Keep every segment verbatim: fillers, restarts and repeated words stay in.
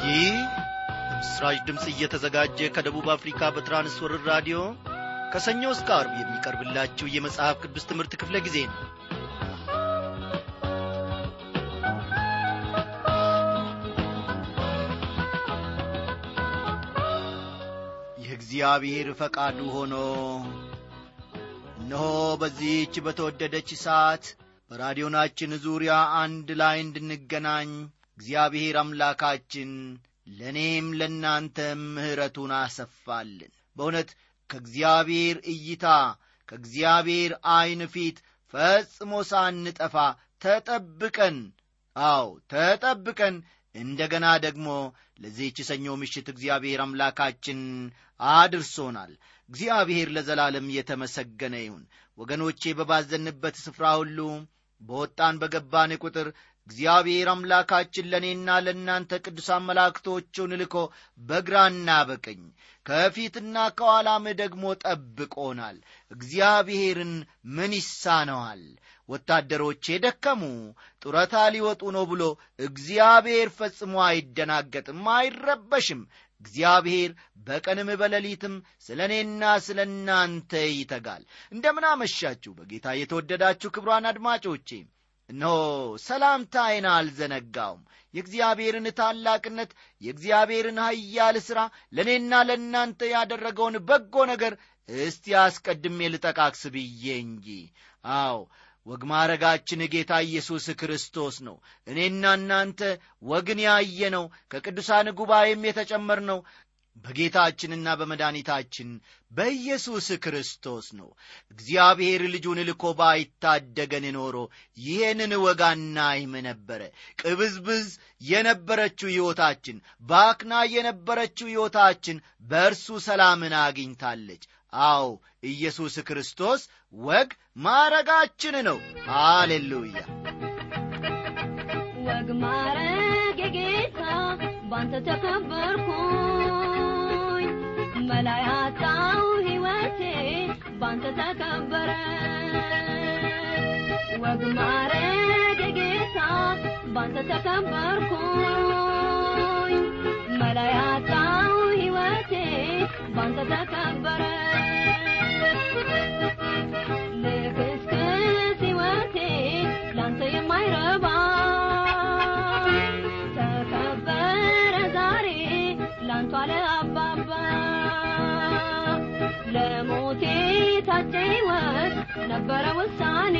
ይህ ምስራች ድምጽ እየተዘጋጀ ከደቡብ አፍሪካ በትራንስወርልድ ራዲዮ ከሰኞ እስከ ዓርብ የሚቀርብላችሁ የመጽሐፍ ቅዱስ ትምህርት ክፍለ ጊዜ ነው። የእግዚአብሔር ፈቃዱ ሆኖ እነሆ በዚህች በተወደደች ሰዓት በራዲዮናችን ዙሪያ አንድ ላይ እንድንገናኝ እግዚአብሔር አምላካችን ለኔም ለናንተም ምሕረቱን አሰፋልን። በእውነት ከእግዚአብሔር እይታ ከእግዚአብሔር ዓይን ፊት ፈጽሞ ሳንጠፋ ተጠብቀን አዎ ተጠብቀን እንደገና ደግሞ ለዚህች ሰኞ ምሽት እግዚአብሔር አምላካችን አድርሶናል። እግዚአብሔር ለዘላለም የተመሰገነ ይሁን። ወገኖቼ በባዘንበት ስፍራ ሁሉ በወጣን በገባን ቁጥር እግዚአብሔር አምላካችን ለኔና ለናንተ ቅዱሳን መላእክቶቹን ልኮ በግራና በቀኝ ከፊትና ከኋላም ደግሞ ጠብቆናል። እግዚአብሔርን ምን ይሳነዋል? ወታደሮቼ ደከሙ ጡረታ ሊወጡ ነው ብሎ እግዚአብሔር ፈጽሞ አይደናገጥም፣ አይረበሽም። እግዚአብሔር በቀንም በሌሊትም ስለኔና ስለናንተ ይተጋል። እንደምን አመሻችሁ በጌታ የተወደዳችሁ ክቡራን አድማጮቼ። እነሆ ሰላምታዬን አልዘነጋውም። የእግዚአብሔርን ታላቅነት የእግዚአብሔርን ኃያል ሥራ ለኔና ለናንተ ያደረገውን በጎ ነገር እስቲ አስቀድሜ ልጠቃቅስ ብዬ እንጂ። አዎ ወግ ማረጋችን ጌታ ኢየሱስ ክርስቶስ ነው። እኔና እናንተ ወግን ያየነው ከቅዱሳን ጉባኤም የተጨመርነው በጌታችንና በመድኃኒታችን በኢየሱስ ክርስቶስ ነው። እግዚአብሔር ልጁን ልኮ ባይታደገን ኖሮ ይህንን ወጋና ይም ነበረ። ቅብዝብዝ የነበረችው ሕይወታችን፣ ባክና የነበረችው ሕይወታችን በእርሱ ሰላምን አግኝታለች። አዎ ኢየሱስ ክርስቶስ ወግ ማረጋችን ነው። ሃሌሉያ! ወግ ማረግ ጌታ ባንተ ተከበርኩኝ፣ መላያጣው ሕይወቴ ባንተ ተከበረ። ወግ ማረግ ጌታ ባንተ ተከበርኩኝ፣ መላያጣው ሕይወቴ ባንተ ተከበረ። ልክስክስ ሕይወቴ ላንተ የማይረባ ተከበረ ዛሬ ላንተ አለ አባባ። ለሞቴ ታጨ ሕይወት ነበረ ውሳኔ፣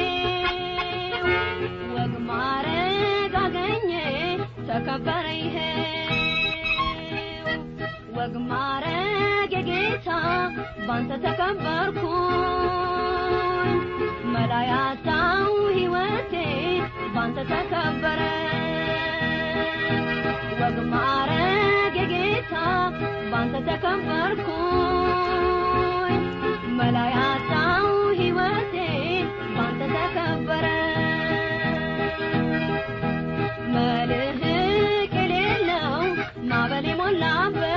ወግ ማረግ አገኘ ተከበረ ይሄ። ወግ ማረግ የጌታ ባንተ ተከበርኩኝ፣ መላያጣው ሕይወቴ ባንተ ተከበረ። ወግ ማረግ የጌታ ባንተ ተከበርኩኝ፣ መላያጣው ሕይወቴ ባንተ ተከበረ። መልህቅ የሌለው ማዕበል የሞላበት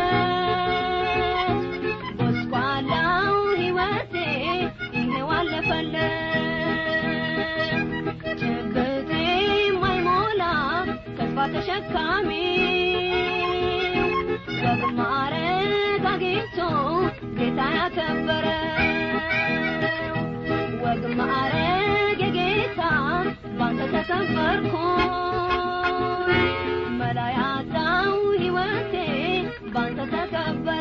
ጎስቋላው ሕይወቴ ይሄው አለፈለት። ጭብጤ የማይሞላ ተስፋ ተሸካሚ ወግ ማረግ አግኝቶ ጌታ ያከበረ። ወግ ማረግ የጌታ ባንተ ተከበርኩኝ፣ መላያጣው ሕይወቴ ባንተ ተከበረ።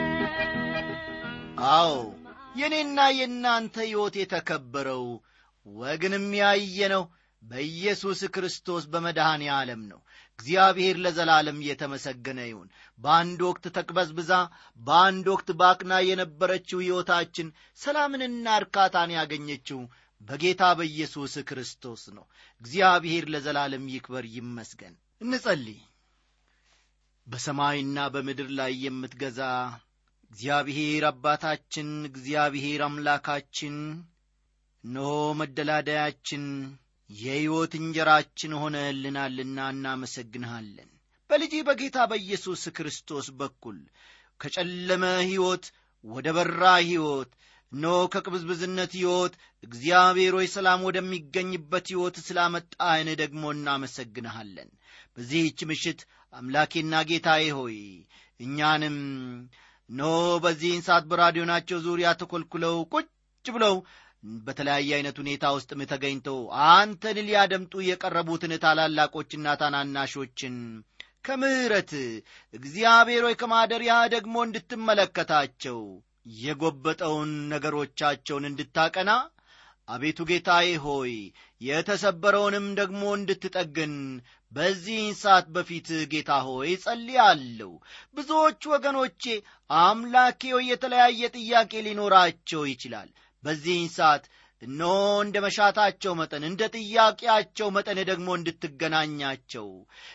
አዎ የኔና የናንተ ሕይወት የተከበረው ወግንም ያየነው በኢየሱስ ክርስቶስ በመድኃኔ ዓለም ነው። እግዚአብሔር ለዘላለም የተመሰገነ ይሁን። በአንድ ወቅት ተቅበዝብዛ በአንድ ወቅት ባክና የነበረችው ሕይወታችን ሰላምንና እርካታን ያገኘችው በጌታ በኢየሱስ ክርስቶስ ነው። እግዚአብሔር ለዘላለም ይክበር ይመስገን። እንጸልይ። በሰማይና በምድር ላይ የምትገዛ እግዚአብሔር አባታችን፣ እግዚአብሔር አምላካችን፣ እነሆ መደላደያችን የሕይወት እንጀራችን ሆነህልናልና እናመሰግንሃለን። በልጅ በጌታ በኢየሱስ ክርስቶስ በኩል ከጨለመ ሕይወት ወደ በራ ሕይወት እነሆ ከቅብዝብዝነት ሕይወት እግዚአብሔር ሆይ ሰላም ወደሚገኝበት ሕይወት ስላመጣህን ደግሞ እናመሰግንሃለን። በዚህች ምሽት አምላኬና ጌታዬ ሆይ እኛንም ኖ በዚህን ሰዓት በራዲዮናቸው ዙሪያ ተኮልኩለው ቁጭ ብለው በተለያየ አይነት ሁኔታ ውስጥም ተገኝተው አንተን ሊያደምጡ የቀረቡትን ታላላቆችና ታናናሾችን ከምሕረት እግዚአብሔር ሆይ ከማደሪያ ደግሞ እንድትመለከታቸው የጎበጠውን ነገሮቻቸውን እንድታቀና አቤቱ ጌታዬ ሆይ የተሰበረውንም ደግሞ እንድትጠግን በዚህ ሰዓት በፊት ጌታ ሆይ ጸልያለሁ። ብዙዎች ወገኖቼ አምላኬ ሆይ የተለያየ ጥያቄ ሊኖራቸው ይችላል። በዚህ ሰዓት እነሆ እንደ መሻታቸው መጠን እንደ ጥያቄያቸው መጠን ደግሞ እንድትገናኛቸው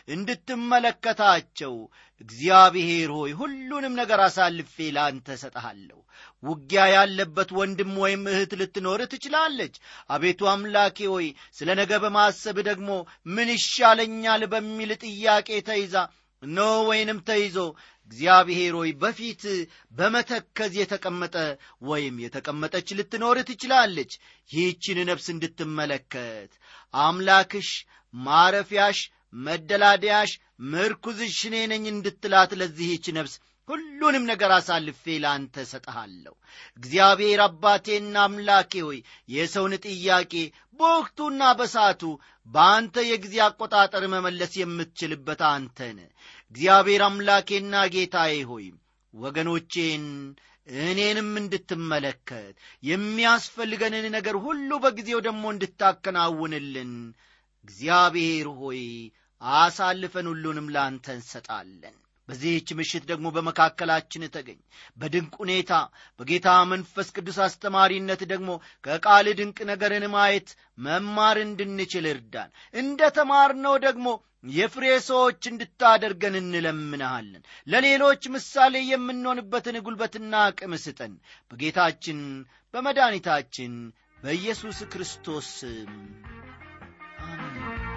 እንድትመለከታቸው እግዚአብሔር ሆይ ሁሉንም ነገር አሳልፌ ላንተ ሰጣለሁ። ውጊያ ያለበት ወንድም ወይም እህት ልትኖር ትችላለች። አቤቱ አምላኬ ሆይ ስለ ነገ በማሰብ ደግሞ ምን ይሻለኛል በሚል ጥያቄ ተይዛ ኖ ወይንም ተይዞ እግዚአብሔር ሆይ በፊት በመተከዝ የተቀመጠ ወይም የተቀመጠች ልትኖር ትችላለች። ይህችን ነፍስ እንድትመለከት አምላክሽ ማረፊያሽ መደላደያሽ ምርኩዝሽ እኔ ነኝ እንድትላት ለዚህች ነፍስ ሁሉንም ነገር አሳልፌ ላንተ ሰጣለሁ። እግዚአብሔር አባቴና አምላኬ ሆይ የሰውን ጥያቄ በወቅቱና በሰዓቱ በአንተ የጊዜ አቆጣጠር መመለስ የምትችልበት አንተ ነህ። እግዚአብሔር አምላኬና ጌታዬ ሆይ ወገኖቼን እኔንም እንድትመለከት የሚያስፈልገንን ነገር ሁሉ በጊዜው ደግሞ እንድታከናውንልን እግዚአብሔር ሆይ አሳልፈን ሁሉንም ላንተ እንሰጣለን። በዚህች ምሽት ደግሞ በመካከላችን ተገኝ። በድንቅ ሁኔታ በጌታ መንፈስ ቅዱስ አስተማሪነት ደግሞ ከቃል ድንቅ ነገርን ማየት መማር እንድንችል እርዳን። እንደ ተማርነው ደግሞ የፍሬ ሰዎች እንድታደርገን እንለምንሃለን። ለሌሎች ምሳሌ የምንሆንበትን ጉልበትና አቅም ስጠን። በጌታችን በመድኃኒታችን በኢየሱስ ክርስቶስ ስም አሜን።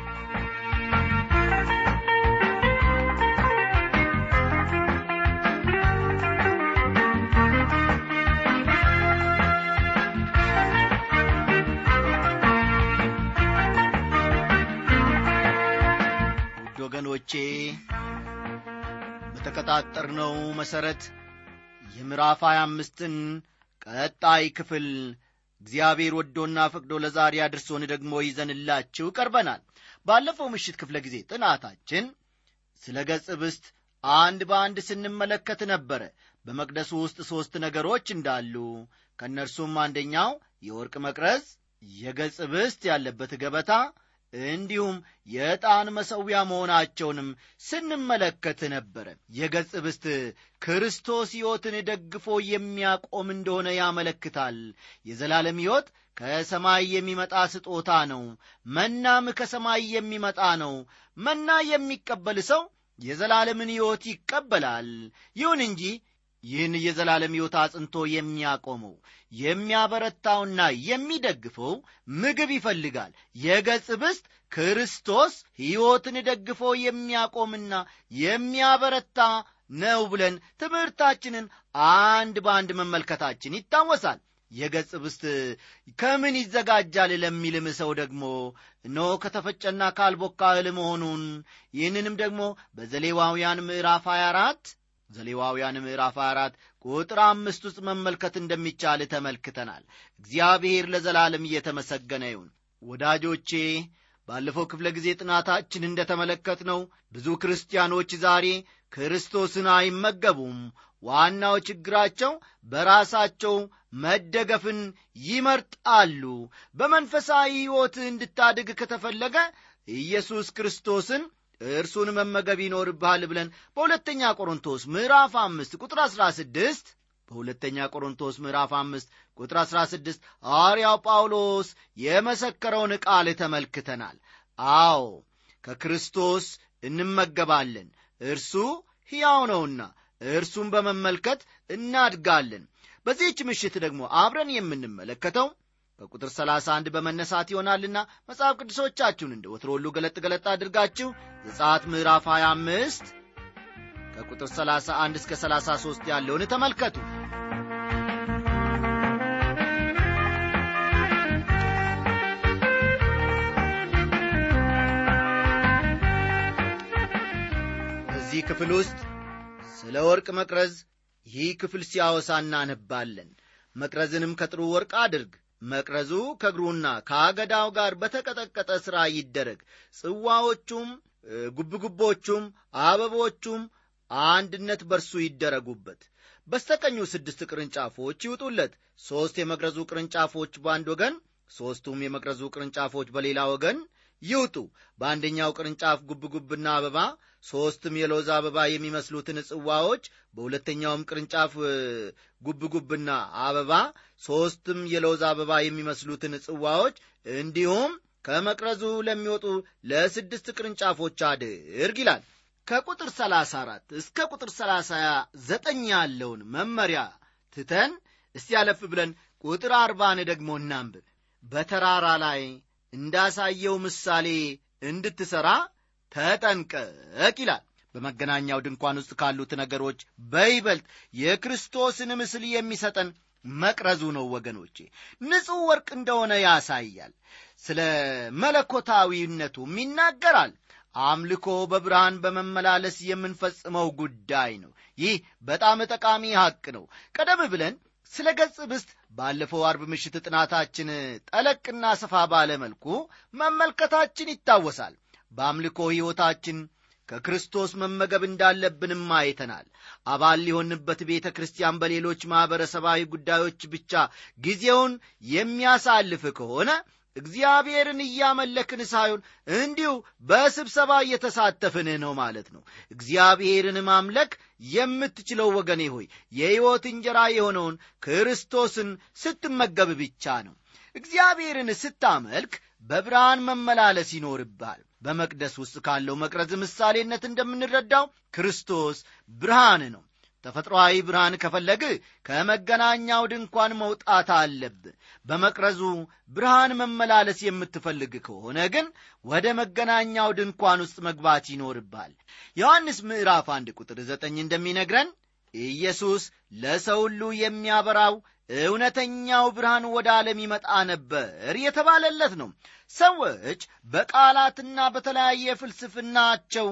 ወገኖቼ በተቀጣጠርነው መሰረት የምዕራፍ ሃያ አምስትን ቀጣይ ክፍል እግዚአብሔር ወዶና ፈቅዶ ለዛሬ አድርሶን ደግሞ ይዘንላችሁ ቀርበናል። ባለፈው ምሽት ክፍለ ጊዜ ጥናታችን ስለ ገጽ ብስት አንድ በአንድ ስንመለከት ነበረ። በመቅደሱ ውስጥ ሦስት ነገሮች እንዳሉ ከእነርሱም አንደኛው የወርቅ መቅረዝ፣ የገጽ ብስት ያለበት ገበታ እንዲሁም የዕጣን መሠዊያ መሆናቸውንም ስንመለከት ነበረ። የገጽ ብስት ክርስቶስ ሕይወትን ደግፎ የሚያቆም እንደሆነ ያመለክታል። የዘላለም ሕይወት ከሰማይ የሚመጣ ስጦታ ነው። መናም ከሰማይ የሚመጣ ነው። መና የሚቀበል ሰው የዘላለምን ሕይወት ይቀበላል። ይሁን እንጂ ይህን የዘላለም ሕይወት አጽንቶ የሚያቆመው የሚያበረታውና የሚደግፈው ምግብ ይፈልጋል። የገጽ ብስት ክርስቶስ ሕይወትን ደግፎ የሚያቆምና የሚያበረታ ነው ብለን ትምህርታችንን አንድ በአንድ መመልከታችን ይታወሳል። የገጽ ብስት ከምን ይዘጋጃል ለሚልም ሰው ደግሞ እነሆ ከተፈጨና ካልቦካ እህል መሆኑን ይህንንም ደግሞ በዘሌዋውያን ምዕራፍ ሃያ አራት ዘሌዋውያን ምዕራፍ አራት ቁጥር አምስት ውስጥ መመልከት እንደሚቻል ተመልክተናል። እግዚአብሔር ለዘላለም እየተመሰገነ ይሁን። ወዳጆቼ ባለፈው ክፍለ ጊዜ ጥናታችን እንደተመለከትነው ብዙ ክርስቲያኖች ዛሬ ክርስቶስን አይመገቡም። ዋናው ችግራቸው በራሳቸው መደገፍን ይመርጣሉ። በመንፈሳዊ ሕይወት እንድታድግ ከተፈለገ ኢየሱስ ክርስቶስን እርሱን መመገብ ይኖርብሃል ብለን በሁለተኛ ቆሮንቶስ ምዕራፍ አምስት ቁጥር አሥራ ስድስት በሁለተኛ ቆሮንቶስ ምዕራፍ አምስት ቁጥር አሥራ ስድስት ሐዋርያው ጳውሎስ የመሰከረውን ቃል ተመልክተናል። አዎ ከክርስቶስ እንመገባለን፣ እርሱ ሕያው ነውና እርሱን በመመልከት እናድጋለን። በዚህች ምሽት ደግሞ አብረን የምንመለከተው ከቁጥር ሰላሳ አንድ በመነሳት ይሆናልና መጽሐፍ ቅዱሶቻችሁን እንደ ወትሮ ሁሉ ገለጥ ገለጥ አድርጋችሁ ዘጸአት ምዕራፍ ሃያ አምስት ከቁጥር ሰላሳ አንድ እስከ ሰላሳ ሦስት ያለውን ተመልከቱ። በዚህ ክፍል ውስጥ ስለ ወርቅ መቅረዝ ይህ ክፍል ሲያወሳ እናነባለን። መቅረዝንም ከጥሩ ወርቅ አድርግ፣ መቅረዙ ከእግሩና ከአገዳው ጋር በተቀጠቀጠ ሥራ ይደረግ፣ ጽዋዎቹም ጉብጉቦቹም አበቦቹም አንድነት በርሱ ይደረጉበት። በስተቀኙ ስድስት ቅርንጫፎች ይውጡለት፣ ሦስት የመቅረዙ ቅርንጫፎች በአንድ ወገን፣ ሦስቱም የመቅረዙ ቅርንጫፎች በሌላ ወገን ይውጡ። በአንደኛው ቅርንጫፍ ጉብጉብና አበባ፣ ሦስትም የሎዝ አበባ የሚመስሉትን ጽዋዎች፣ በሁለተኛውም ቅርንጫፍ ጉብጉብና አበባ፣ ሦስትም የሎዝ አበባ የሚመስሉትን ጽዋዎች እንዲሁም ከመቅረዙ ለሚወጡ ለስድስት ቅርንጫፎች አድርግ ይላል። ከቁጥር ሰላሳ አራት እስከ ቁጥር ሰላሳ ዘጠኝ ያለውን መመሪያ ትተን እስቲ ያለፍ ብለን ቁጥር አርባን ደግሞ እናንብብ። በተራራ ላይ እንዳሳየው ምሳሌ እንድትሠራ ተጠንቀቅ ይላል። በመገናኛው ድንኳን ውስጥ ካሉት ነገሮች በይበልጥ የክርስቶስን ምስል የሚሰጠን መቅረዙ ነው ወገኖቼ። ንጹሕ ወርቅ እንደሆነ ያሳያል። ስለ መለኮታዊነቱም ይናገራል። አምልኮ በብርሃን በመመላለስ የምንፈጽመው ጉዳይ ነው። ይህ በጣም ጠቃሚ ሐቅ ነው። ቀደም ብለን ስለ ገጽ ብስት ባለፈው አርብ ምሽት ጥናታችን ጠለቅና ሰፋ ባለ መልኩ መመልከታችን ይታወሳል። በአምልኮ ሕይወታችን ከክርስቶስ መመገብ እንዳለብንም አይተናል። አባል ሊሆንበት ቤተ ክርስቲያን በሌሎች ማኅበረሰባዊ ጉዳዮች ብቻ ጊዜውን የሚያሳልፍ ከሆነ እግዚአብሔርን እያመለክን ሳይሆን እንዲሁ በስብሰባ እየተሳተፍን ነው ማለት ነው። እግዚአብሔርን ማምለክ የምትችለው ወገኔ ሆይ የሕይወት እንጀራ የሆነውን ክርስቶስን ስትመገብ ብቻ ነው። እግዚአብሔርን ስታመልክ በብርሃን መመላለስ ይኖርብሃል። በመቅደስ ውስጥ ካለው መቅረዝ ምሳሌነት እንደምንረዳው ክርስቶስ ብርሃን ነው። ተፈጥሮአዊ ብርሃን ከፈለግ ከመገናኛው ድንኳን መውጣት አለብህ። በመቅረዙ ብርሃን መመላለስ የምትፈልግ ከሆነ ግን ወደ መገናኛው ድንኳን ውስጥ መግባት ይኖርብሃል። ዮሐንስ ምዕራፍ አንድ ቁጥር ዘጠኝ እንደሚነግረን ኢየሱስ ለሰው ሁሉ የሚያበራው እውነተኛው ብርሃን ወደ ዓለም ይመጣ ነበር የተባለለት ነው። ሰዎች በቃላትና በተለያየ ፍልስፍናቸው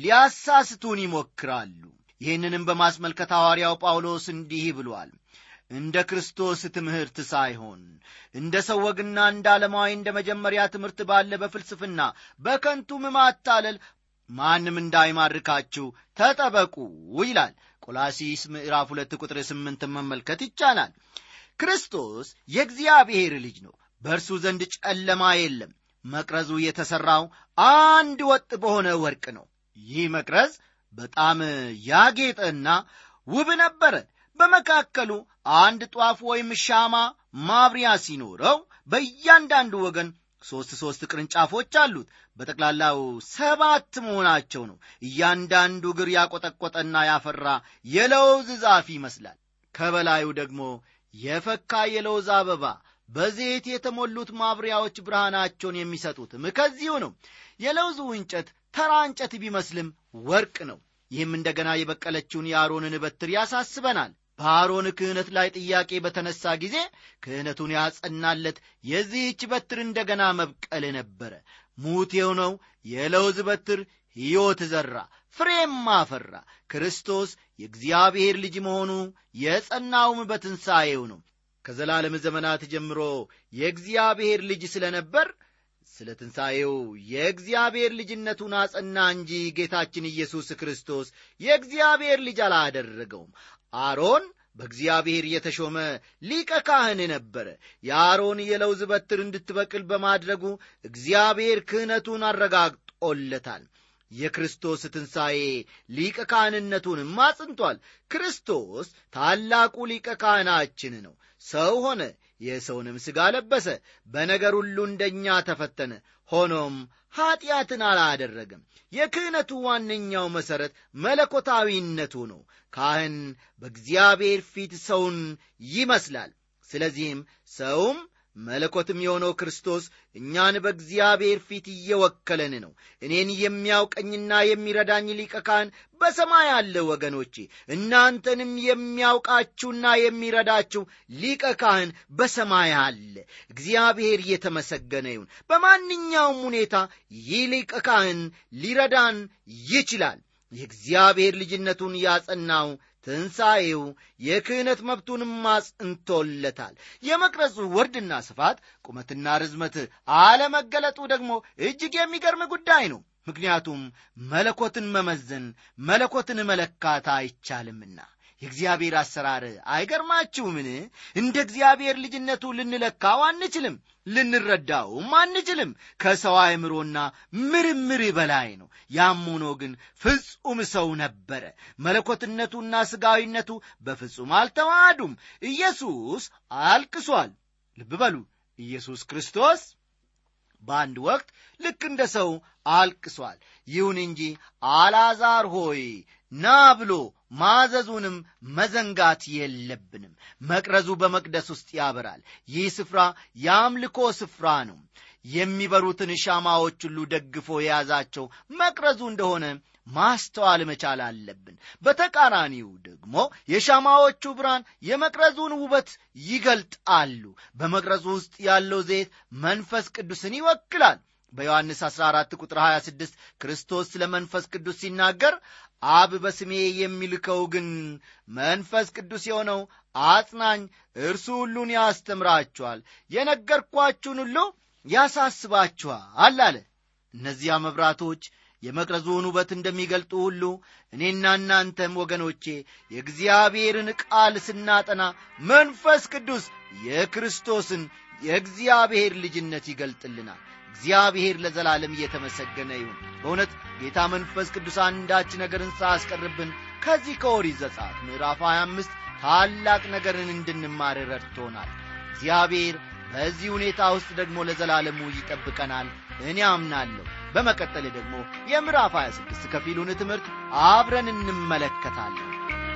ሊያሳስቱን ይሞክራሉ። ይህንንም በማስመልከት ሐዋርያው ጳውሎስ እንዲህ ብሏል። እንደ ክርስቶስ ትምህርት ሳይሆን እንደ ሰው ወግና እንደ ዓለማዊ እንደ መጀመሪያ ትምህርት ባለ በፍልስፍና በከንቱም ማታለል ማንም እንዳይማርካችሁ ተጠበቁ ይላል። ቆላስይስ ምዕራፍ ሁለት ቁጥር ስምንት መመልከት ይቻላል። ክርስቶስ የእግዚአብሔር ልጅ ነው። በእርሱ ዘንድ ጨለማ የለም። መቅረዙ የተሠራው አንድ ወጥ በሆነ ወርቅ ነው። ይህ መቅረዝ በጣም ያጌጠና ውብ ነበረ። በመካከሉ አንድ ጧፍ ወይም ሻማ ማብሪያ ሲኖረው በእያንዳንዱ ወገን ሦስት ሦስት ቅርንጫፎች አሉት። በጠቅላላው ሰባት መሆናቸው ነው። እያንዳንዱ እግር ያቆጠቆጠና ያፈራ የለውዝ ዛፍ ይመስላል። ከበላዩ ደግሞ የፈካ የለውዝ አበባ፣ በዘይት የተሞሉት ማብሪያዎች ብርሃናቸውን የሚሰጡትም ከዚሁ ነው። የለውዙ እንጨት ተራ እንጨት ቢመስልም ወርቅ ነው። ይህም እንደገና የበቀለችውን የአሮንን በትር ያሳስበናል። በአሮን ክህነት ላይ ጥያቄ በተነሳ ጊዜ ክህነቱን ያጸናለት የዚህች በትር እንደገና መብቀል ነበረ። ሙት የሆነው የለውዝ በትር ሕይወት ዘራ፣ ፍሬም አፈራ። ክርስቶስ የእግዚአብሔር ልጅ መሆኑ የጸናውም በትንሣኤው ነው። ከዘላለም ዘመናት ጀምሮ የእግዚአብሔር ልጅ ስለነበር ስለ ትንሣኤው የእግዚአብሔር ልጅነቱን አጸና እንጂ ጌታችን ኢየሱስ ክርስቶስ የእግዚአብሔር ልጅ አላደረገውም። አሮን በእግዚአብሔር የተሾመ ሊቀ ካህን ነበረ። የአሮን የለውዝ በትር እንድትበቅል በማድረጉ እግዚአብሔር ክህነቱን አረጋግጦለታል። የክርስቶስ ትንሣኤ ሊቀ ካህንነቱንም አጽንቷል። ክርስቶስ ታላቁ ሊቀ ካህናችን ነው። ሰው ሆነ፣ የሰውንም ሥጋ ለበሰ፣ በነገር ሁሉ እንደኛ ተፈተነ፣ ሆኖም ኀጢአትን አላደረገም። የክህነቱ ዋነኛው መሠረት መለኮታዊነቱ ነው። ካህን በእግዚአብሔር ፊት ሰውን ይመስላል። ስለዚህም ሰውም መለኮትም የሆነው ክርስቶስ እኛን በእግዚአብሔር ፊት እየወከለን ነው። እኔን የሚያውቀኝና የሚረዳኝ ሊቀ ካህን በሰማይ አለ። ወገኖቼ እናንተንም የሚያውቃችሁና የሚረዳችሁ ሊቀ ካህን በሰማይ አለ። እግዚአብሔር የተመሰገነ ይሁን። በማንኛውም ሁኔታ ይህ ሊቀ ካህን ሊረዳን ይችላል። የእግዚአብሔር ልጅነቱን ያጸናው ትንሣኤው የክህነት መብቱንም አጽንቶለታል። የመቅረዙ ወርድና ስፋት፣ ቁመትና ርዝመት አለመገለጡ ደግሞ እጅግ የሚገርም ጉዳይ ነው። ምክንያቱም መለኮትን መመዘን፣ መለኮትን መለካት አይቻልምና። የእግዚአብሔር አሰራር አይገርማችሁምን? እንደ እግዚአብሔር ልጅነቱ ልንለካው አንችልም፣ ልንረዳውም አንችልም። ከሰው አእምሮና ምርምር በላይ ነው። ያም ሆኖ ግን ፍጹም ሰው ነበረ። መለኮትነቱና ሥጋዊነቱ በፍጹም አልተዋሃዱም። ኢየሱስ አልቅሷል። ልብ በሉ፣ ኢየሱስ ክርስቶስ በአንድ ወቅት ልክ እንደ ሰው አልቅሷል። ይሁን እንጂ አልዓዛር ሆይ ና ብሎ ማዘዙንም መዘንጋት የለብንም። መቅረዙ በመቅደስ ውስጥ ያበራል። ይህ ስፍራ የአምልኮ ስፍራ ነው። የሚበሩትን ሻማዎች ሁሉ ደግፎ የያዛቸው መቅረዙ እንደሆነ ማስተዋል መቻል አለብን። በተቃራኒው ደግሞ የሻማዎቹ ብርሃን የመቅረዙን ውበት ይገልጣሉ። በመቅረዙ ውስጥ ያለው ዘይት መንፈስ ቅዱስን ይወክላል። በዮሐንስ አስራ አራት ቁጥር ሀያ ስድስት ክርስቶስ ስለ መንፈስ ቅዱስ ሲናገር አብ በስሜ የሚልከው ግን መንፈስ ቅዱስ የሆነው አጽናኝ እርሱ ሁሉን ያስተምራችኋል፣ የነገርኳችሁን ሁሉ ያሳስባችኋል አለ። እነዚያ መብራቶች የመቅረዙን ውበት እንደሚገልጡ ሁሉ እኔና እናንተም ወገኖቼ የእግዚአብሔርን ቃል ስናጠና መንፈስ ቅዱስ የክርስቶስን የእግዚአብሔር ልጅነት ይገልጥልናል። እግዚአብሔር ለዘላለም እየተመሰገነ ይሁን። በእውነት ጌታ መንፈስ ቅዱስ አንዳች ነገርን ሳያስቀርብን ከዚህ ከኦሪት ዘጸአት ምዕራፍ ሀያ አምስት ታላቅ ነገርን እንድንማር ረድቶናል። እግዚአብሔር በዚህ ሁኔታ ውስጥ ደግሞ ለዘላለሙ ይጠብቀናል እኔ አምናለሁ። በመቀጠል ደግሞ የምዕራፍ ሀያ ስድስት ከፊሉን ትምህርት አብረን እንመለከታለን።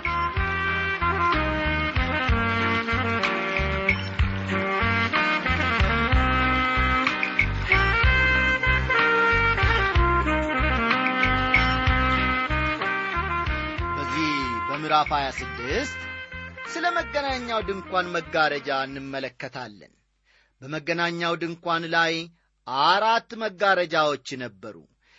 ምዕራፍ ሀያ ስድስት ስለ መገናኛው ድንኳን መጋረጃ እንመለከታለን። በመገናኛው ድንኳን ላይ አራት መጋረጃዎች ነበሩ።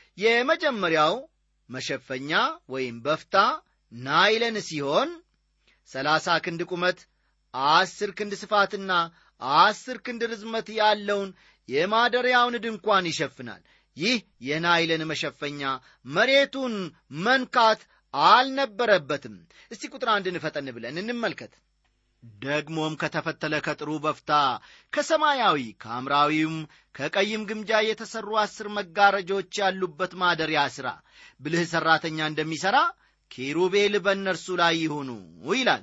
የመጀመሪያው መሸፈኛ ወይም በፍታ ናይለን ሲሆን ሰላሳ ክንድ ቁመት፣ አስር ክንድ ስፋትና አስር ክንድ ርዝመት ያለውን የማደሪያውን ድንኳን ይሸፍናል። ይህ የናይለን መሸፈኛ መሬቱን መንካት አልነበረበትም። እስቲ ቁጥር አንድን ፈጠን ብለን እንመልከት። ደግሞም ከተፈተለ ከጥሩ በፍታ ከሰማያዊ ከሐምራዊም ከቀይም ግምጃ የተሰሩ አስር መጋረጆች ያሉበት ማደሪያ ሥራ፣ ብልህ ሠራተኛ እንደሚሠራ ኪሩቤል በእነርሱ ላይ ይሁኑ ይላል።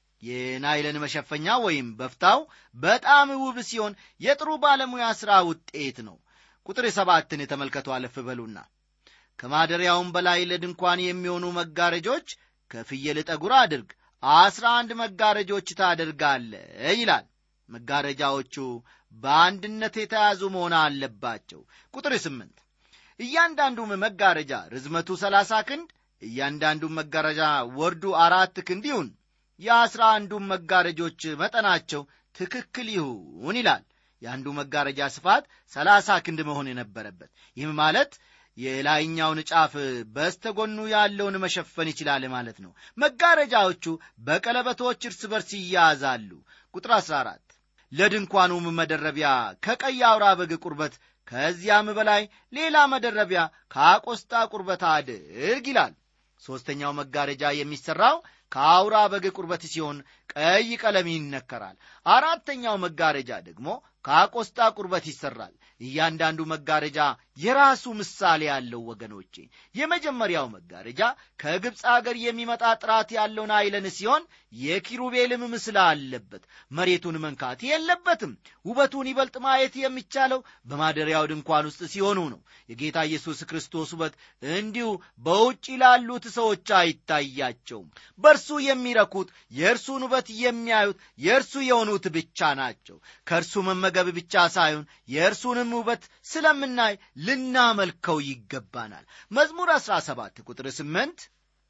የናይለን መሸፈኛ ወይም በፍታው በጣም ውብ ሲሆን የጥሩ ባለሙያ ሥራ ውጤት ነው። ቁጥር ሰባትን ተመልከቱ አለፍ በሉና ከማደሪያውም በላይ ለድንኳን የሚሆኑ መጋረጆች ከፍየል ጠጉር አድርግ፣ አስራ አንድ መጋረጆች ታደርጋለህ ይላል። መጋረጃዎቹ በአንድነት የተያዙ መሆን አለባቸው። ቁጥር ስምንት እያንዳንዱም መጋረጃ ርዝመቱ ሰላሳ ክንድ፣ እያንዳንዱም መጋረጃ ወርዱ አራት ክንድ ይሁን፣ የአስራ አንዱም መጋረጆች መጠናቸው ትክክል ይሁን ይላል። የአንዱ መጋረጃ ስፋት ሰላሳ ክንድ መሆን የነበረበት፣ ይህም ማለት የላይኛውን ጫፍ በስተጎኑ ያለውን መሸፈን ይችላል ማለት ነው። መጋረጃዎቹ በቀለበቶች እርስ በርስ ይያዛሉ። ቁጥር አስራ አራት ለድንኳኑም መደረቢያ ከቀይ አውራ በግ ቁርበት ከዚያም በላይ ሌላ መደረቢያ ከአቆስጣ ቁርበት አድርግ ይላል። ሦስተኛው መጋረጃ የሚሠራው ከአውራ በግ ቁርበት ሲሆን ቀይ ቀለም ይነከራል። አራተኛው መጋረጃ ደግሞ ከአቆስጣ ቁርበት ይሠራል። እያንዳንዱ መጋረጃ የራሱ ምሳሌ ያለው ወገኖቼ። የመጀመሪያው መጋረጃ ከግብፅ አገር የሚመጣ ጥራት ያለው ናይለን ሲሆን የኪሩቤልም ምስል አለበት። መሬቱን መንካት የለበትም። ውበቱን ይበልጥ ማየት የሚቻለው በማደሪያው ድንኳን ውስጥ ሲሆኑ ነው። የጌታ ኢየሱስ ክርስቶስ ውበት እንዲሁ በውጭ ላሉት ሰዎች አይታያቸውም። በእርሱ የሚረኩት የእርሱን ውበት የሚያዩት የእርሱ የሆኑት ብቻ ናቸው። ከእርሱ መመገብ ብቻ ሳይሆን የእርሱንም ውበት ስለምናይ ልናመልከው ይገባናል። መዝሙር አስራ ሰባት ቁጥር ስምንት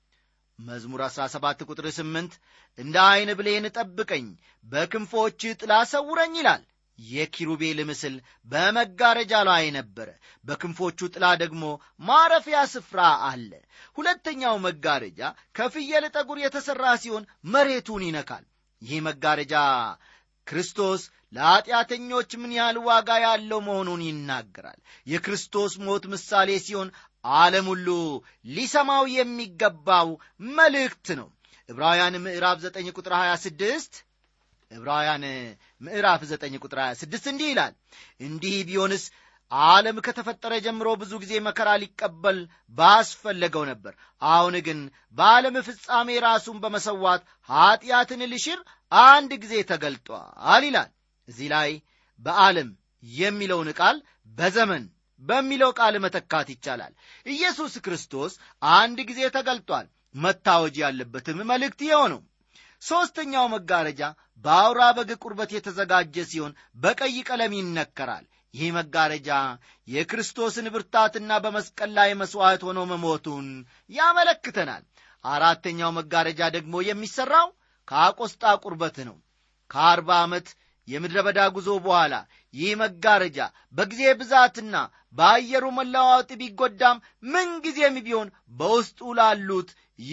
መዝሙር አስራ ሰባት ቁጥር ስምንት እንደ ዓይን ብሌን ጠብቀኝ፣ በክንፎች ጥላ ሰውረኝ ይላል። የኪሩቤል ምስል በመጋረጃ ላይ ነበረ። በክንፎቹ ጥላ ደግሞ ማረፊያ ስፍራ አለ። ሁለተኛው መጋረጃ ከፍየል ጠጉር የተሠራ ሲሆን መሬቱን ይነካል። ይህ መጋረጃ ክርስቶስ ለኀጢአተኞች ምን ያህል ዋጋ ያለው መሆኑን ይናገራል። የክርስቶስ ሞት ምሳሌ ሲሆን ዓለም ሁሉ ሊሰማው የሚገባው መልእክት ነው። ዕብራውያን ምዕራፍ ዘጠኝ ቁጥር ሀያ ስድስት ዕብራውያን ምዕራፍ ዘጠኝ ቁጥር ሀያ ስድስት እንዲህ ይላል፣ እንዲህ ቢሆንስ ዓለም ከተፈጠረ ጀምሮ ብዙ ጊዜ መከራ ሊቀበል ባስፈለገው ነበር። አሁን ግን በዓለም ፍጻሜ ራሱን በመሰዋት ኀጢአትን ሊሽር አንድ ጊዜ ተገልጧል ይላል። እዚህ ላይ በዓለም የሚለውን ቃል በዘመን በሚለው ቃል መተካት ይቻላል። ኢየሱስ ክርስቶስ አንድ ጊዜ ተገልጧል። መታወጅ ያለበትም መልእክት የሆነው ሦስተኛው መጋረጃ በአውራ በግ ቁርበት የተዘጋጀ ሲሆን በቀይ ቀለም ይነከራል። ይህ መጋረጃ የክርስቶስን ብርታትና በመስቀል ላይ መሥዋዕት ሆኖ መሞቱን ያመለክተናል። አራተኛው መጋረጃ ደግሞ የሚሠራው ከአቆስጣ ቁርበት ነው። ከአርባ ዓመት የምድረ በዳ ጉዞ በኋላ ይህ መጋረጃ በጊዜ ብዛትና በአየሩ መለዋወጥ ቢጎዳም ምንጊዜም ቢሆን በውስጡ ላሉት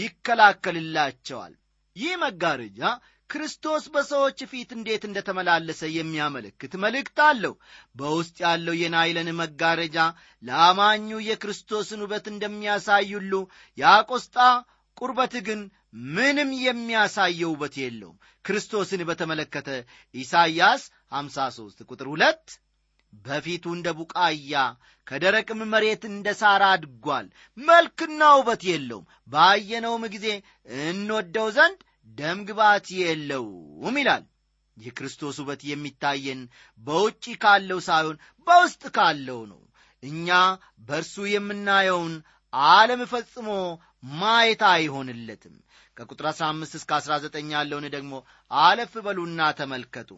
ይከላከልላቸዋል። ይህ መጋረጃ ክርስቶስ በሰዎች ፊት እንዴት እንደተመላለሰ የሚያመለክት መልእክት አለው። በውስጥ ያለው የናይለን መጋረጃ ለአማኙ የክርስቶስን ውበት እንደሚያሳዩሉ የአቆስጣ ቁርበት ግን ምንም የሚያሳየው ውበት የለውም። ክርስቶስን በተመለከተ ኢሳይያስ ሃምሳ ሦስት ቁጥር ሁለት በፊቱ እንደ ቡቃያ ከደረቅም መሬት እንደ ሳር አድጓል፣ መልክና ውበት የለውም፣ ባየነውም ጊዜ እንወደው ዘንድ ደም ግባት የለውም ይላል። የክርስቶስ ውበት የሚታየን በውጪ ካለው ሳይሆን በውስጥ ካለው ነው። እኛ በእርሱ የምናየውን ዓለም ፈጽሞ ማየት አይሆንለትም። ከቁጥር አሥራ አምስት እስከ አሥራ ዘጠኝ ያለውን ደግሞ አለፍ በሉና ተመልከቱ።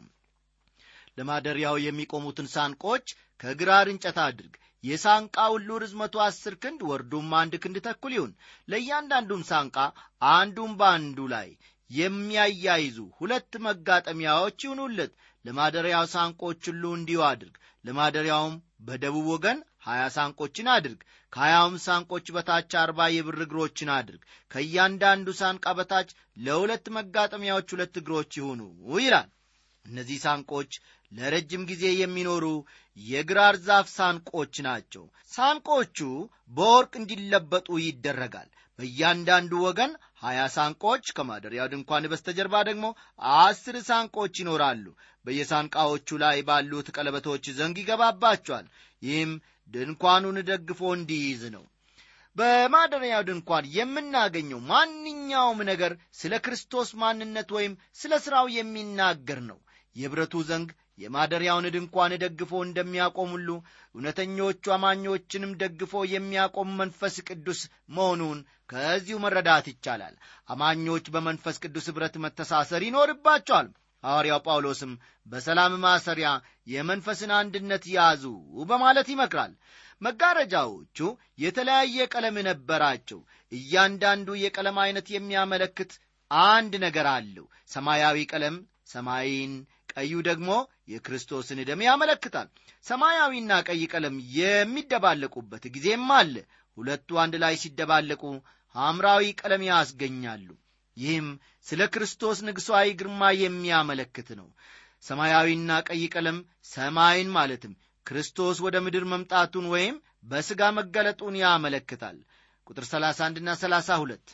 ለማደሪያው የሚቆሙትን ሳንቆች ከግራር እንጨት አድርግ። የሳንቃ ሁሉ ርዝመቱ አስር ክንድ ወርዱም አንድ ክንድ ተኩል ይሁን። ለእያንዳንዱም ሳንቃ አንዱም በአንዱ ላይ የሚያያይዙ ሁለት መጋጠሚያዎች ይሁኑለት። ለማደሪያው ሳንቆች ሁሉ እንዲሁ አድርግ። ለማደሪያውም በደቡብ ወገን ሀያ ሳንቆችን አድርግ። ከሀያውም ሳንቆች በታች አርባ የብር እግሮችን አድርግ። ከእያንዳንዱ ሳንቃ በታች ለሁለት መጋጠሚያዎች ሁለት እግሮች ይሁኑ ይላል። እነዚህ ሳንቆች ለረጅም ጊዜ የሚኖሩ የግራር ዛፍ ሳንቆች ናቸው። ሳንቆቹ በወርቅ እንዲለበጡ ይደረጋል። በእያንዳንዱ ወገን ሀያ ሳንቆች፣ ከማደሪያው ድንኳን በስተጀርባ ደግሞ አስር ሳንቆች ይኖራሉ። በየሳንቃዎቹ ላይ ባሉት ቀለበቶች ዘንግ ይገባባቸዋል። ይህም ድንኳኑን ደግፎ እንዲይዝ ነው። በማደሪያው ድንኳን የምናገኘው ማንኛውም ነገር ስለ ክርስቶስ ማንነት ወይም ስለ ሥራው የሚናገር ነው። የብረቱ ዘንግ የማደሪያውን ድንኳን ደግፎ እንደሚያቆም ሁሉ እውነተኞቹ አማኞችንም ደግፎ የሚያቆም መንፈስ ቅዱስ መሆኑን ከዚሁ መረዳት ይቻላል። አማኞች በመንፈስ ቅዱስ ኅብረት መተሳሰር ይኖርባቸዋል። ሐዋርያው ጳውሎስም በሰላም ማሰሪያ የመንፈስን አንድነት ያዙ በማለት ይመክራል። መጋረጃዎቹ የተለያየ ቀለም ነበራቸው። እያንዳንዱ የቀለም አይነት የሚያመለክት አንድ ነገር አለው። ሰማያዊ ቀለም ሰማይን፣ ቀዩ ደግሞ የክርስቶስን ደም ያመለክታል። ሰማያዊና ቀይ ቀለም የሚደባለቁበት ጊዜም አለ። ሁለቱ አንድ ላይ ሲደባለቁ ሐምራዊ ቀለም ያስገኛሉ። ይህም ስለ ክርስቶስ ንጉሣዊ ግርማ የሚያመለክት ነው። ሰማያዊና ቀይ ቀለም ሰማይን ማለትም ክርስቶስ ወደ ምድር መምጣቱን ወይም በሥጋ መገለጡን ያመለክታል። ቁጥር ሰላሳ አንድና ሰላሳ ሁለት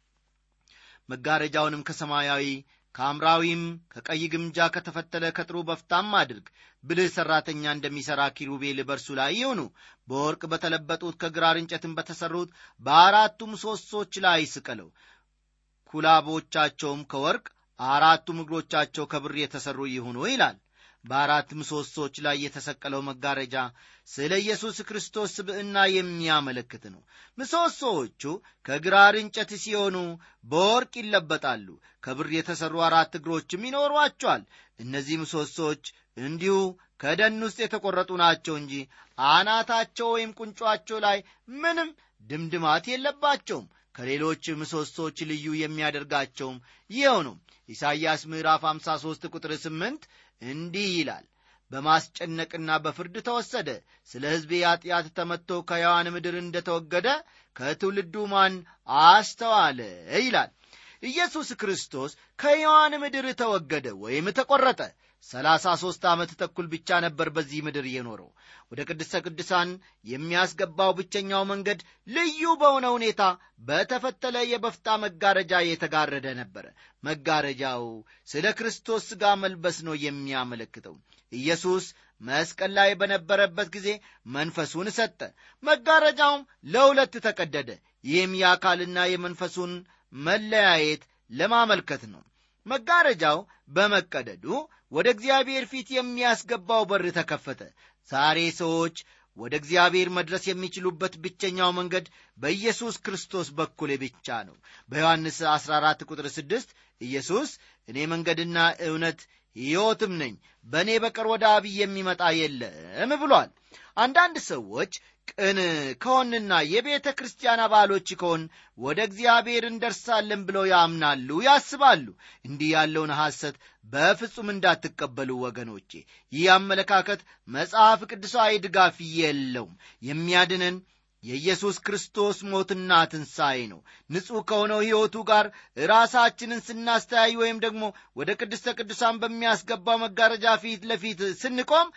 መጋረጃውንም ከሰማያዊ ከሐምራዊም ከቀይ ግምጃ ከተፈተለ ከጥሩ በፍታም አድርግ። ብልህ ሠራተኛ እንደሚሠራ ኪሩቤል በርሱ ላይ ይሁኑ። በወርቅ በተለበጡት ከግራር እንጨትም በተሠሩት በአራቱ ምሰሶች ላይ ስቀለው። ኩላቦቻቸውም ከወርቅ አራቱም እግሮቻቸው ከብር የተሠሩ ይሁኑ ይላል። በአራት ምሰሶች ላይ የተሰቀለው መጋረጃ ስለ ኢየሱስ ክርስቶስ ስብዕና የሚያመለክት ነው። ምሰሶቹ ከግራር እንጨት ሲሆኑ በወርቅ ይለበጣሉ። ከብር የተሠሩ አራት እግሮችም ይኖሯቸዋል። እነዚህ ምሰሶች እንዲሁ ከደን ውስጥ የተቈረጡ ናቸው እንጂ አናታቸው ወይም ቁንጯቸው ላይ ምንም ድምድማት የለባቸውም። ከሌሎች ምሰሶች ልዩ የሚያደርጋቸውም ይኸው ነው። ኢሳይያስ ምዕራፍ ሃምሳ ሦስት ቁጥር ስምንት እንዲህ ይላል፣ በማስጨነቅና በፍርድ ተወሰደ። ስለ ሕዝቤ ኃጢአት ተመትቶ ከሕያዋን ምድር እንደ ተወገደ ከትውልዱ ማን አስተዋለ ይላል። ኢየሱስ ክርስቶስ ከሕያዋን ምድር ተወገደ ወይም ተቈረጠ። ሰላሳ ሦስት ዓመት ተኩል ብቻ ነበር በዚህ ምድር የኖረው። ወደ ቅድስተ ቅዱሳን የሚያስገባው ብቸኛው መንገድ ልዩ በሆነ ሁኔታ በተፈተለ የበፍታ መጋረጃ የተጋረደ ነበር። መጋረጃው ስለ ክርስቶስ ሥጋ መልበስ ነው የሚያመለክተው። ኢየሱስ መስቀል ላይ በነበረበት ጊዜ መንፈሱን ሰጠ። መጋረጃውም ለሁለት ተቀደደ። ይህም የአካልና የመንፈሱን መለያየት ለማመልከት ነው። መጋረጃው በመቀደዱ ወደ እግዚአብሔር ፊት የሚያስገባው በር ተከፈተ። ዛሬ ሰዎች ወደ እግዚአብሔር መድረስ የሚችሉበት ብቸኛው መንገድ በኢየሱስ ክርስቶስ በኩል ብቻ ነው። በዮሐንስ አስራ አራት ቁጥር ስድስት ኢየሱስ እኔ መንገድና እውነት ሕይወትም ነኝ፣ በእኔ በቀር ወደ አብ የሚመጣ የለም ብሏል። አንዳንድ ሰዎች ቅን ከሆንና የቤተ ክርስቲያን አባሎች ከሆን ወደ እግዚአብሔር እንደርሳለን ብለው ያምናሉ፣ ያስባሉ። እንዲህ ያለውን ሐሰት በፍጹም እንዳትቀበሉ ወገኖቼ። ይህ አመለካከት መጽሐፍ ቅዱሳዊ ድጋፍ የለውም። የሚያድነን የኢየሱስ ክርስቶስ ሞትና ትንሣኤ ነው። ንጹሕ ከሆነው ሕይወቱ ጋር ራሳችንን ስናስተያይ ወይም ደግሞ ወደ ቅድስተ ቅዱሳን በሚያስገባው መጋረጃ ፊት ለፊት ስንቆም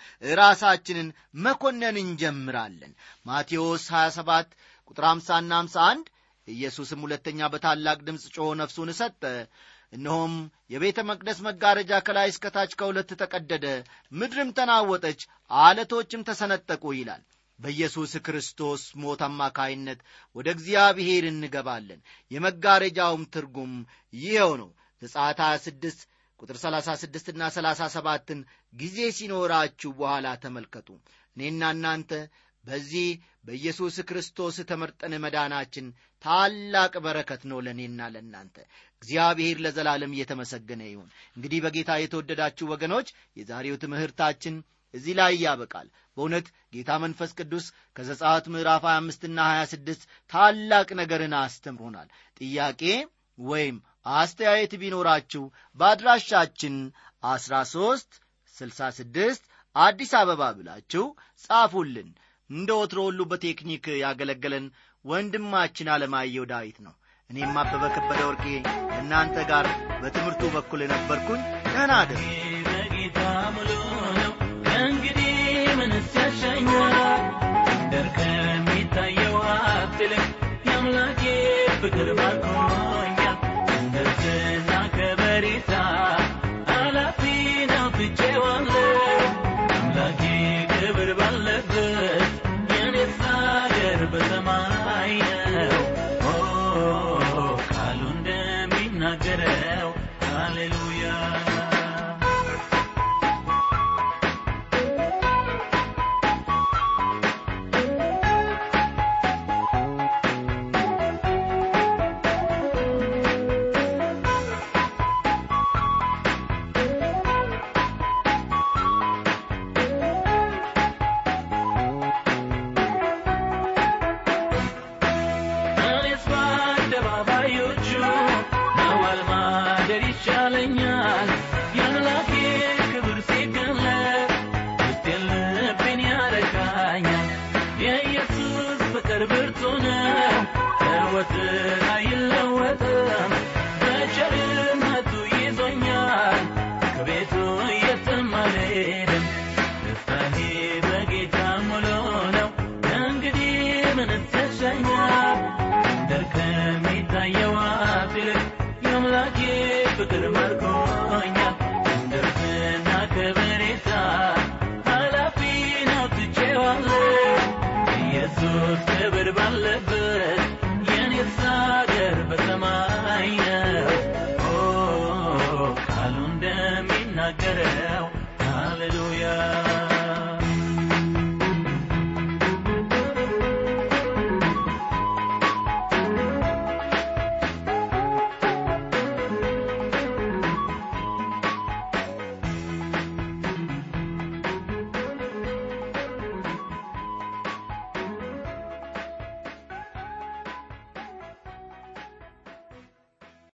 ራሳችንን መኮነን እንጀምራለን። ማቴዎስ ሀያ ሰባት ቁጥር ሃምሳና ሃምሳ አንድ ኢየሱስም ሁለተኛ በታላቅ ድምፅ ጮኾ ነፍሱን ሰጠ፣ እነሆም የቤተ መቅደስ መጋረጃ ከላይ እስከ ታች ከሁለት ተቀደደ፣ ምድርም ተናወጠች፣ ዓለቶችም ተሰነጠቁ ይላል። በኢየሱስ ክርስቶስ ሞት አማካይነት ወደ እግዚአብሔር እንገባለን። የመጋረጃውም ትርጉም ይኸው ነው። ዘጸአት ሃያ ስድስት ቁጥር ሰላሳ ስድስት እና ሰላሳ ሰባትን ጊዜ ሲኖራችሁ በኋላ ተመልከቱ። እኔና እናንተ በዚህ በኢየሱስ ክርስቶስ ተመርጠን መዳናችን ታላቅ በረከት ነው ለእኔና ለእናንተ። እግዚአብሔር ለዘላለም እየተመሰገነ ይሁን። እንግዲህ በጌታ የተወደዳችሁ ወገኖች የዛሬው ትምህርታችን እዚህ ላይ ያበቃል። በእውነት ጌታ መንፈስ ቅዱስ ከዘጸአት ምዕራፍ ሃያ አምስት እና ሃያ ስድስት ታላቅ ነገርን አስተምሮናል። ጥያቄ ወይም አስተያየት ቢኖራችሁ በአድራሻችን አስራ ሦስት ስልሳ ስድስት አዲስ አበባ ብላችሁ ጻፉልን። እንደ ወትሮ ሁሉ በቴክኒክ ያገለገለን ወንድማችን አለማየሁ ዳዊት ነው። እኔም አበበ ከበደ ወርቄ እናንተ ጋር በትምህርቱ በኩል ነበርኩኝ። ደህና አደሩ። በጌታ ሙሉ ነው እንግዲህ ምን ያሻኛል? ደርከም ይታየው አትልም የአምላኬ ፍቅር ባርኮኛል። እንደርትና ከበሬታ አላፊ ነው ትቼዋለሁ። አምላኬ ክብር ባለበት የኔስ አገር በሰማይ ነው። ቃሉ እንደሚናገረው ሃሌሉያ። ፍቅር ማርኮ